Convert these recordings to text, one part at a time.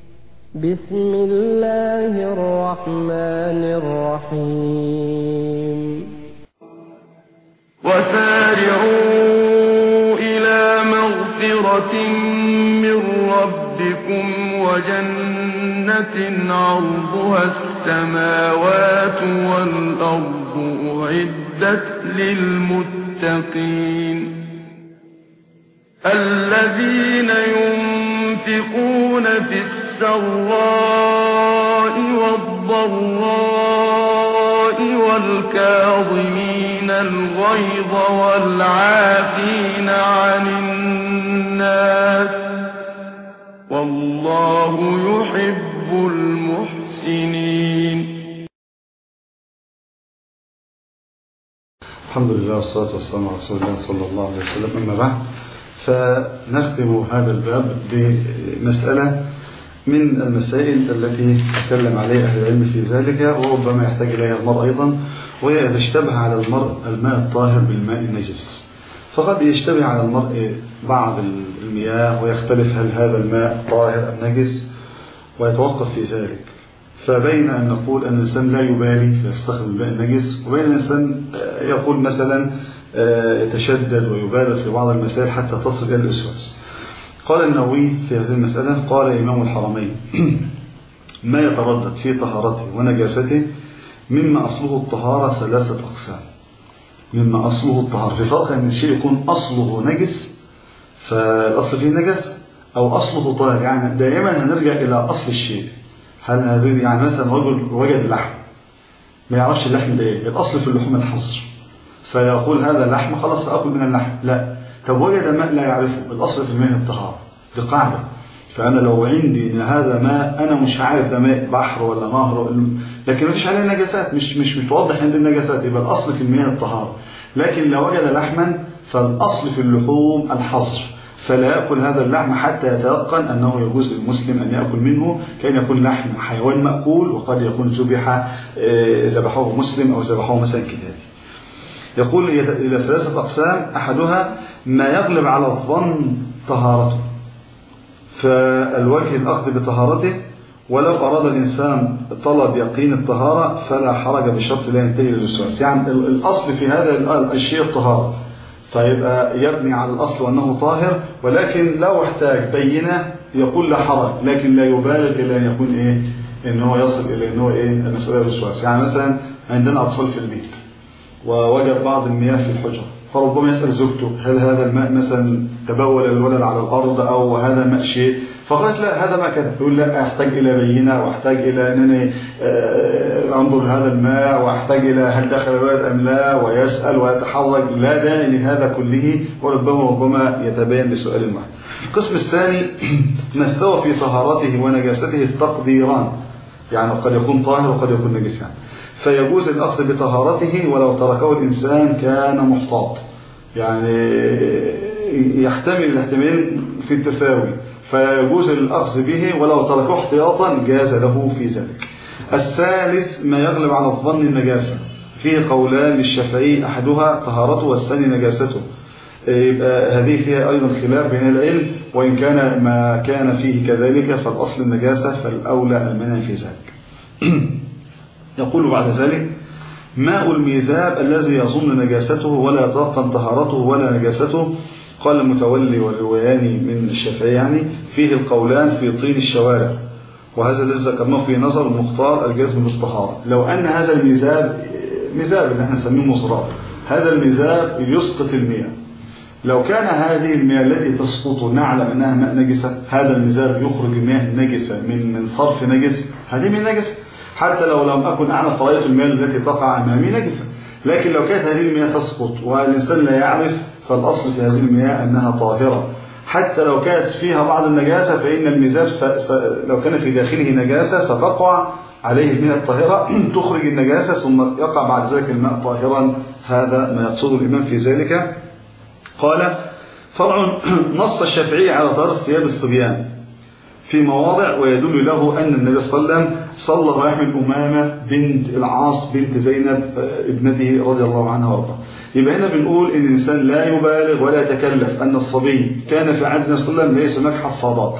بسم الله الرحمن الرحيم وسارعوا إلى مغفرة من ربكم وجنة عرضها السماوات والأرض أعدت للمتقين الذين ينفقون في السراء والضراء والكاظمين الغيظ والعافين عن الناس والله يحب المحسنين. الحمد لله والصلاة والسلام على رسول الله صلى الله عليه وسلم. أما بعد، فنختم هذا الباب بمسألة من المسائل التي تكلم عليها أهل العلم في ذلك، وربما يحتاج إليها المرء أيضا، وهي إذا اشتبه على المرء الماء الطاهر بالماء النجس. فقد يشتبه على المرء بعض المياه ويختلف هل هذا الماء طاهر أم نجس ويتوقف في ذلك. فبين أن نقول أن الإنسان لا يبالي فيستخدم الماء النجس، وبين الإنسان يقول مثلا يتشدد ويبالغ في بعض المسائل حتى تصل إلى الوسواس. قال النووي في هذه المسألة، قال إمام الحرمين: ما يتردد في طهارته ونجاسته مما أصله الطهارة ثلاثة أقسام. مما أصله الطهارة، في فرق أن الشيء يكون أصله نجس فالأصل فيه نجاسة، أو أصله طاهر. يعني دائما هنرجع إلى أصل الشيء. هل هذه يعني مثلا رجل وجد اللحم ما يعرفش اللحم ده إيه، الأصل في اللحوم الحصر، فيقول هذا اللحم خلاص سأكل من اللحم. لا، طب وجد ماء لا يعرفه، الأصل في الماء الطهارة، دي قاعدة. فأنا لو عندي إن هذا ماء أنا مش عارف ده ماء بحر ولا نهر، لكن ما فيش عليه نجاسات، مش متوضح عند النجاسات، يبقى الأصل في الماء الطهارة. لكن لو وجد لحما فالأصل في اللحوم الحصر، فلا يأكل هذا اللحم حتى يتيقن أنه يجوز للمسلم أن يأكل منه، كأن يكون لحم حيوان مأكول، وقد يكون ذبحه مسلم أو ذبحه مثلا كذلك. يقول إلى ثلاثة أقسام: أحدها ما يغلب على الظن طهارته، فالوجه الأخذ بطهارته، ولو أراد الإنسان طلب يقين الطهارة فلا حرج بشرط لا ينتهي للوسواس. يعني الأصل في هذا الشيء الطهارة، فيبقى يبني على الأصل وأنه طاهر، ولكن لو احتاج بينة يقول لا حرج، لكن لا يبالغ إلى أن يكون إنه يصل إلى إنه المسألة الوسواس. يعني مثلا عندنا أطفال في البيت ووجد بعض المياه في الحجرة، فربما يسأل زوجته: هل هذا الماء مثلا تبول الولد على الأرض، أو هذا ماء شيء؟ فقالت: لا، هذا ماء كذا. يقول: لا، أحتاج إلى بينة، وأحتاج إلى أنني أنظر هذا الماء، وأحتاج إلى هل دخل الولد أم لا، ويسأل ويتحرج. لا داعي لهذا كله، وربما يتبين بسؤال واحد. القسم الثاني: ما استوى في طهارته ونجاسته التقديران، يعني قد يكون طاهر وقد يكون نجس، فيجوز الأخذ بطهارته ولو تركه الإنسان كان محتاط، يعني يحتمل الاحتمال في التساوي، فيجوز الأخذ به ولو تركه احتياطا جاز له في ذلك. الثالث: ما يغلب على الظن النجاسة، فيه قولان للشافعي: أحدها طهارته والثاني نجاسته. يبقى هذه فيها أيضا خلاف بين العلم، وإن كان ما كان فيه كذلك فالأصل النجاسة، فالأولى المنع في ذلك. يقول بعد ذلك: ماء الميزاب الذي يظن نجاسته ولا يتيقن طهارته ولا نجاسته. قال المتولي والروياني من الشافعي يعني فيه القولان في طين الشوارع، وهذا الذي ذكرناه في نظر المختار الجزم بالطهارة. لو أن هذا الميزاب اللي احنا نسميه مزراب، هذا الميزاب يسقط المياه، لو كان هذه المياه التي تسقط نعلم أنها ماء نجسة، هذا الميزاب يخرج المياه النجسة من صرف نجس، هذه من نجسة، حتى لو لم أكن أعرف فرأيت المياه التي تقع أمامي نجسة. لكن لو كانت هذه المياه تسقط والإنسان لا يعرف، فالأصل في هذه المياه أنها طاهرة، حتى لو كانت فيها بعض النجاسة، فإن الميزاب لو كان في داخله نجاسة ستقع عليه المياه الطاهرة تخرج النجاسة، ثم يقع بعد ذلك الماء طاهرا. هذا ما يقصده الإمام في ذلك. قال: فرع: نص الشافعي على طهارة ثياب الصبيان في مواضع، ويدل له أن النبي صلى الله عليه وسلم صلى ويحمل أمامة بنت العاص بنت زينب ابنته رضي الله عنها وارضاها. يبقى هنا بنقول إن الإنسان لا يبالغ ولا يتكلف، أن الصبي كان في عهد النبي صلى الله عليه وسلم ليس هناك حفاضات،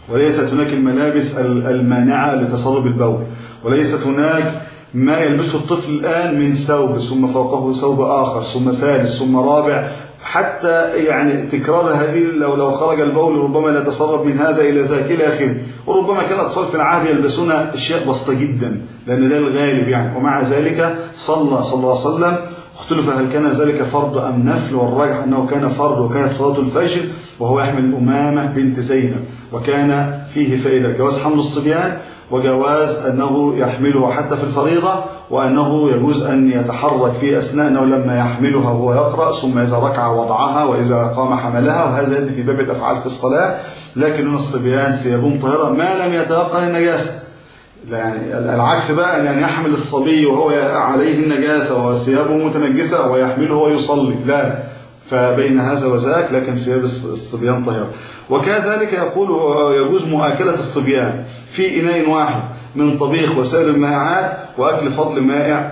وليست هناك الملابس المانعة لتسرب البول، وليست هناك ما يلبسه الطفل الآن من ثوب ثم فوقه ثوب آخر ثم ثالث ثم رابع، حتى يعني تكرار هذه لو خرج البول ربما لا يتسرب من هذا إلى ذاك إلى آخره. وربما كان الأطفال في العهد يلبسون أشياء بسيطة جدا لأن ده الغالب يعني. ومع ذلك صلى الله عليه وسلم، اختلف هل كان ذلك فرض أم نفل، والراجح أنه كان فرض، وكانت صلاة الفجر وهو يحمل أمامة بنت زينب، وكان فيه فائدة جواز حمل الصبيان وجواز أنه يحمله حتى في الفريضة، وأنه يجوز أن يتحرك في أثناء أنه لما يحملها وهو يقرأ، ثم إذا ركع وضعها وإذا قام حملها، وهذا يدي في باب الأفعال في الصلاة. لكن الصبيان ثيابهم طاهرة ما لم يتيقن النجاسة. يعني العكس بقى أن يحمل الصبي وهو عليه النجاسة وثيابه متنجسة ويحمله ويصلي، لا، فبين هذا وذاك، لكن ثياب الصبيان طاهرة. وكذلك يقول يجوز مؤاكلة الصبيان في إناء واحد من طبيخ وسائل المائعات، وأكل فضل مائع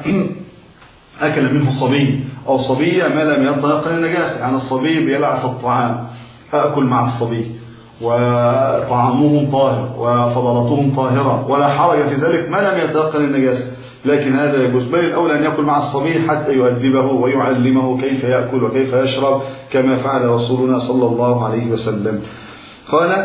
أكل منه صبي أو صبية ما لم يتيقن النجاسة. يعني الصبي بيلعب في الطعام، أكل مع الصبي وطعامهم طاهر وفضلاتهم طاهرة ولا حرج في ذلك ما لم يتيقن النجاسة، لكن هذا يجوز. بل الأولى أن يأكل مع الصبي حتى يؤدبه ويعلمه كيف يأكل وكيف يشرب كما فعل رسولنا صلى الله عليه وسلم. قال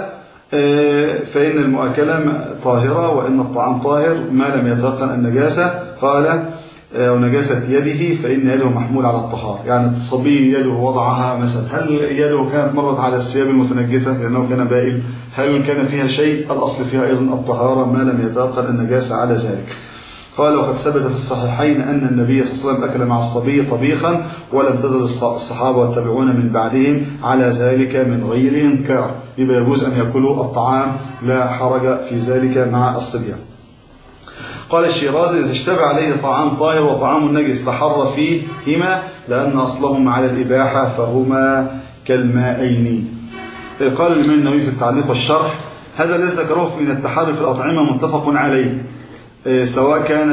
فإن المؤاكلة طاهرة وإن الطعام طاهر ما لم يتيقن النجاسة. قال ونجاسة يده فإن يده محمول على الطهارة. يعني الصبي يده وضعها مثلا، هل يده كانت مرت على الثياب المتنجسة لأنه كان بائل؟ هل كان فيها شيء؟ الأصل فيها أيضا الطهارة ما لم يتيقن النجاسة على ذلك. قال وقد ثبت في الصحيحين أن النبي صلى الله عليه وسلم أكل مع الصبي طبيخا، ولم تزل الصحابة والتابعون من بعدهم على ذلك من غير إنكار. يبقى يجوز أن يأكلوا الطعام لا حرج في ذلك مع الصبيان. قال الشيرازي إذا اشتبه عليه طعام طاهر وطعام نجس تحر فيهما لأن أصلهما على الإباحة فهما كالمائين. قال الإمام النووي في التعليق والشرح هذا الذي ذكره من التحري في الأطعمة متفق عليه، سواء كان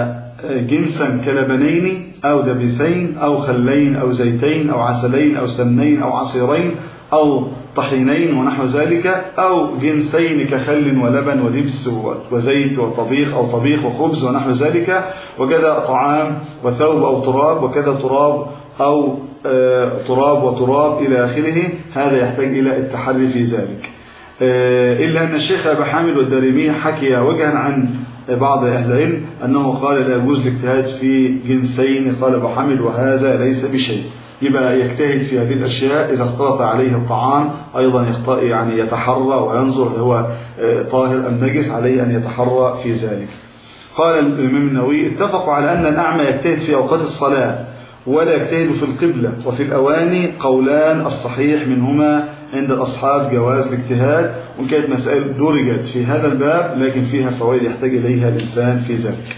جنسا كلبنين أو دبسين أو خلين أو زيتين أو عسلين أو سمنين أو عصيرين أو طحينين ونحو ذلك، أو جنسين كخل ولبن ودبس وزيت وطبيخ أو طبيخ وخبز ونحو ذلك، وكذا طعام وثوب أو تراب، وكذا تراب أو تراب وتراب إلى آخره. هذا يحتاج إلى التحري في ذلك، إلا أن الشيخ أبا حامد والدارمي حكي وجها عن بعض أهل العلم أنه قال لا يجوز الاجتهاد في جنسين. قال أبو حامد وهذا ليس بشيء. يبقى يجتهد في هذه الأشياء، إذا اختلط عليه الطعام أيضا يعني يتحرى وينظر هو طاهر أم نجس، عليه أن يتحرى في ذلك. قال الإمام النووي اتفقوا على أن الأعمى يجتهد في أوقات الصلاة ولا يجتهد في القبلة وفي الأواني، قولان الصحيح منهما عند الأصحاب جواز الاجتهاد، وكانت مسائل درجت في هذا الباب لكن فيها فوائد يحتاج إليها الإنسان في ذلك.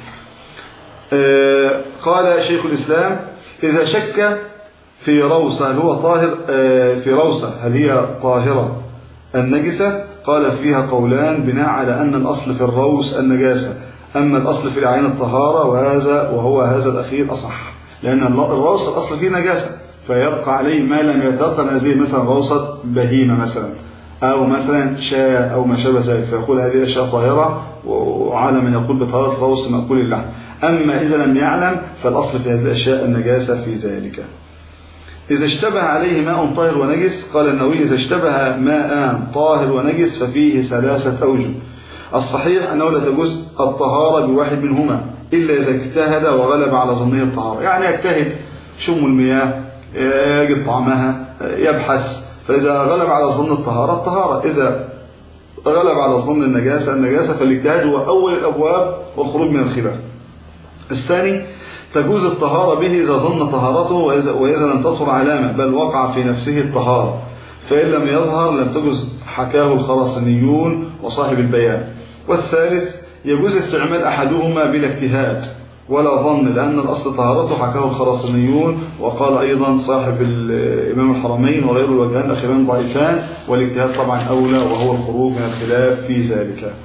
قال شيخ الإسلام إذا شك في روسة هل هو طاهر، في روسة هل هي طاهرة النجسة؟ قال فيها قولان بناء على أن الأصل في الروس النجاسة، أما الأصل في العين الطهارة، وهو هذا الأخير أصح، لأن الروس الأصل فيه نجاسة فيبقى عليه ما لم يتيقن هذه، مثلا روسة بهيمة مثلا أو مثلا شاة أو ما شابه ذلك، فيقول هذه أشياء طاهرة، وعلى من يقول بطهارة روس مأكول اللحم. أما إذا لم يعلم فالأصل في هذه الأشياء النجاسة في ذلك. إذا اشتبه عليه ماء طاهر ونجس، قال النووي إذا اشتبه ماء طاهر ونجس ففيه ثلاثة أوجه. الصحيح أنه لا تجوز الطهارة بواحد منهما إلا إذا اجتهد وغلب على ظنه الطهارة. يعني يجتهد شم المياه، يجد طعمها، يبحث، فإذا غلب على ظن الطهارة، إذا غلب على ظن النجاسة فالاجتهاد هو أول الأبواب والخروج من الخلاف. الثاني تجوز الطهارة به إذا ظن طهارته وإذا لم تظهر علامة بل وقع في نفسه الطهارة، فإن لم يظهر لم تجوز، حكاه الخراسانيون وصاحب البيان. والثالث يجوز استعمال أحدهما بلا اجتهاد ولا ظن، لأن الأصل طهارته، حكاه الخراسانيون، وقال أيضا صاحب الإمام الحرمين وغير الوجهان الأخيران ضعيفان، والاجتهاد طبعا أولى وهو الخروج من الخلاف في ذلك.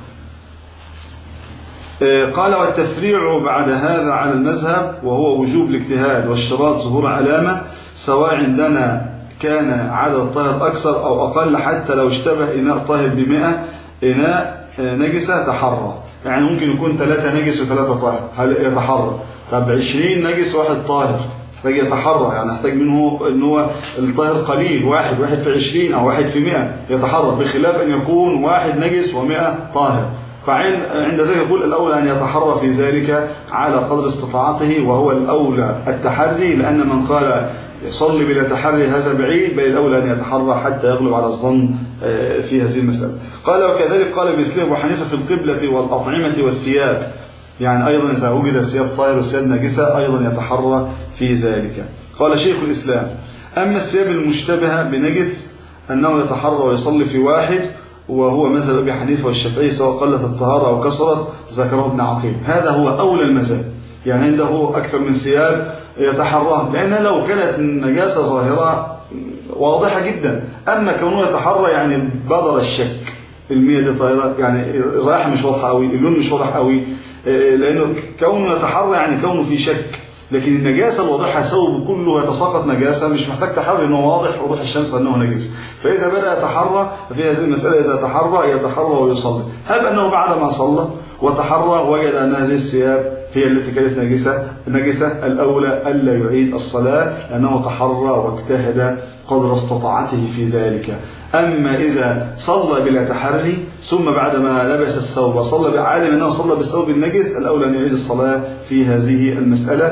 قال والتفريع بعد هذا على المذهب وهو وجوب الاجتهاد واشتراط ظهور علامة، سواء عندنا كان عدد الطاهر أكثر أو أقل، حتى لو اشتبه إناء طاهر ب100 إناء نجسة تحرى، يعني ممكن يكون 3 نجس و3 طاهر، هل يتحرى؟ طب 20 نجس و1 طاهر، يحتاج يتحرى، يعني يحتاج منه ان هو الطاهر قليل، واحد في 20 او 1 في 100 يتحرى، بخلاف ان يكون 1 نجس و100 طاهر. فعند ذلك يقول الأولى أن يتحرى في ذلك على قدر استطاعته، وهو الأولى التحري، لأن من قال يصلي بلا تحري هذا بعيد، بل الأولى أن يتحرى حتى يغلب على الظن في هذه المسألة. قال وكذلك قال بإسلام أبو حنيفة في القبلة والأطعمة والثياب، يعني أيضا إذا وجد الثياب طاهر والثياب نجسة أيضا يتحرى في ذلك. قال شيخ الإسلام أما الثياب المشتبهة بنجس أنه يتحرى ويصلي في واحد، وهو مذهب أبي حنيفة والشافعي سواء قلت الطهارة أو كثرت، ذكره ابن عقيل. هذا هو أولى المذاهب، يعني عنده أكثر من ثياب يتحرى، لأن لو كانت النجاسة ظاهرة واضحة جدا، أما كونه يتحرى يعني بدر الشك، المية دي طاهرة، يعني الرائحة مش واضحة قوي، اللون مش واضح قوي، لأنه كونه يتحرى يعني كونه في شك. لكن النجاسة الواضحة ثوب كله يتساقط نجاسة، مش محتاج تحري انه واضح وضوح الشمس انه نجس. فإذا بدأ يتحرى في هذه المسألة، إذا يتحرى ويصلي، هب أنه بعد ما صلى وتحرى وجد أن هذه الثياب هي التي كانت نجسة، الأولى ألا يعيد الصلاة لأنه تحرى واجتهد قدر استطاعته في ذلك. أما إذا صلى بلا تحري ثم بعدما لبس الثوب وصلى عالم أنه صلى بالثوب النجس، الأولى أن يعيد الصلاة في هذه المسألة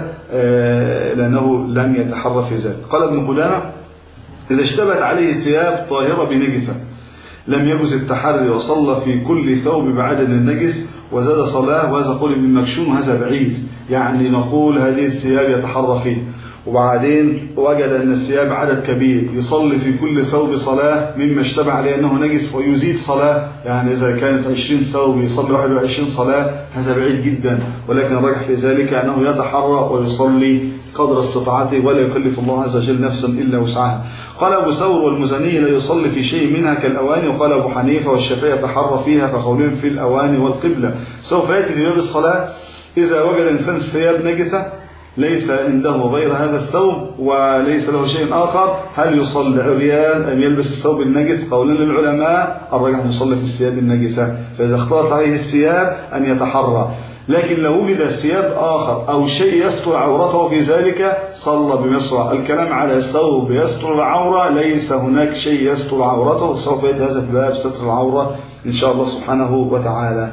لأنه لم يتحرى في ذلك. قال ابن قدامة إذا اشتبهت عليه ثياب طاهرة بنجسة لم يجوز التحري وصلى في كل ثوب بعدد النجس وزاد صلاة، وهذا قول ابن مكشوم وهذا بعيد، يعني نقول هذه الثياب يتحرى فيه، وبعدين وجد أن الثياب عدد كبير يصلي في كل ثوب صلاة مما اشتبه عليه أنه نجس ويزيد صلاة، يعني إذا كانت 20 ثوب يصلي 21 صلاة، هذا بعيد جدا. ولكن الراجح في ذلك أنه يتحرى ويصلي قدر استطاعته ولا يكلف الله عز وجل نفسا إلا وسعها. قال أبو ثور والمزني لا يصلي في شيء منها كالأواني، وقال أبو حنيفة والشافعي يتحرى فيها كقولهم في الأواني والقبلة. سوف يأتي في باب الصلاة إذا وجد إنسان ثياب نجسة ليس عنده غير هذا الثوب وليس له شيء آخر، هل يصلي عريان أم يلبس الثوب النجس؟ قولا للعلماء الراجح أن يصلي في الثياب النجسة، فإذا اختلط عليه الثياب أن يتحرى. لكن لو وجد ثياب آخر أو شيء يستر عورته في ذلك صلى بمصرع. الكلام على ثوب يستر العورة، ليس هناك شيء يستر عورته، سوف يأتي هذا في باب ستر العورة إن شاء الله سبحانه وتعالى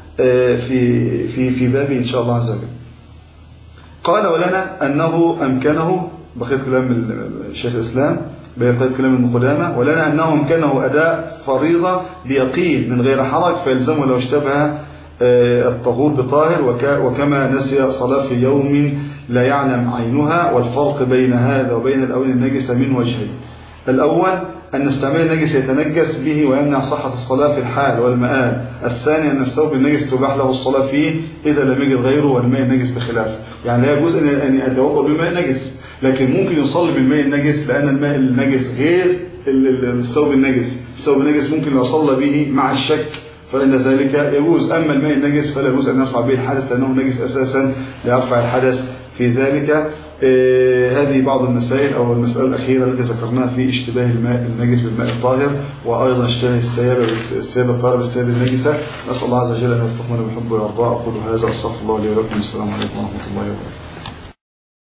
في بابه إن شاء الله عز وجل. قال ولنا أنه أمكنه، بقيت كلام الشيخ الإسلام بقيت كلام ابن قدامة، ولنا أنه أمكنه أداء فريضة بيقين من غير حرج فيلزمه لو اشتبه الطهور بطاهر، وكما نسي صلاة في يوم لا يعلم عينها. والفرق بين هذا وبين الأواني النجسة من وجهين: الأول أن استعمال النجس يتنجس به ويمنع صحة الصلاة في الحال والمآل. الثاني أن الثوب النجس تباح له الصلاة فيه إذا لم يجد غيره والماء النجس بخلافه، يعني لا يجوز أن يتوضأ بالماء النجس، لكن ممكن يصلي بالماء النجس لأن الماء النجس غير الثوب النجس. الثوب النجس ممكن لو صلى به مع الشك فإن ذلك يجوز، أما الماء النجس فلا يجوز أن يرفع به الحدث لأنه نجس أساسا ليرفع الحدث في ذلك. هذه بعض المسائل أو المسألة الأخيرة التي ذكرناها في اشتباه الماء النجس بالماء الطاهر، وأيضا اشتباه الثياب الطاهرة بالثياب النجسة. نسأل الله عز وجل أن يوفقنا بحبه ويرضاه. أقول هذا، أستغفر الله لي ولكم. السلام عليكم ورحمة الله وبركاته.